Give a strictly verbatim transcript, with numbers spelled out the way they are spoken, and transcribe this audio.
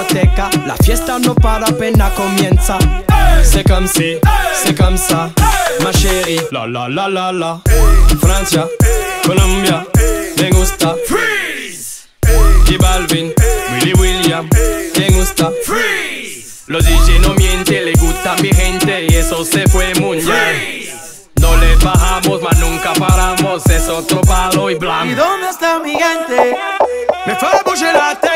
discoteca, la fiesta no para apenas comienza. C'est comme si, c'est comme ça, ma chérie. La la la la la. Francia, Colombia, me gusta. Freeze. J Balvin, Willy William, me gusta. Freeze. Los D J no mienten, le gusta mi gente y eso se fue muy bien. No le bajamos, mas nunca paramos, es otro palo y blanco. ¿Y dónde está mi gente? Me fue a bouger la tête.